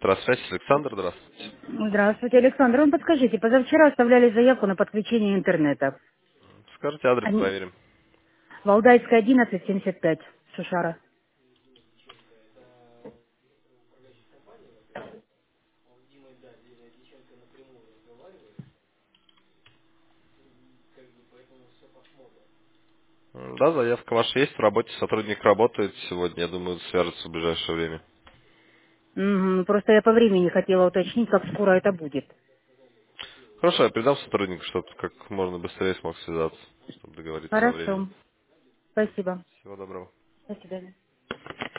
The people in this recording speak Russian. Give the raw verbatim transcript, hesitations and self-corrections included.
Электросвязь, Александр, здравствуйте. Здравствуйте, Александр. Вы подскажите, позавчера оставляли заявку на подключение интернета. Скажите адрес, Они- проверим. Валдайская, одиннадцать, семьдесят пять, Шушара. М, Да, заявка ваша есть, в работе сотрудник работает сегодня, я думаю, свяжется в ближайшее время. Мгм, просто я по времени хотела уточнить, как скоро это будет. Хорошо, я передам сотруднику, чтобы как можно быстрее смог связаться, чтобы договориться о времени. Хорошо. Спасибо. Всего доброго. До свидания.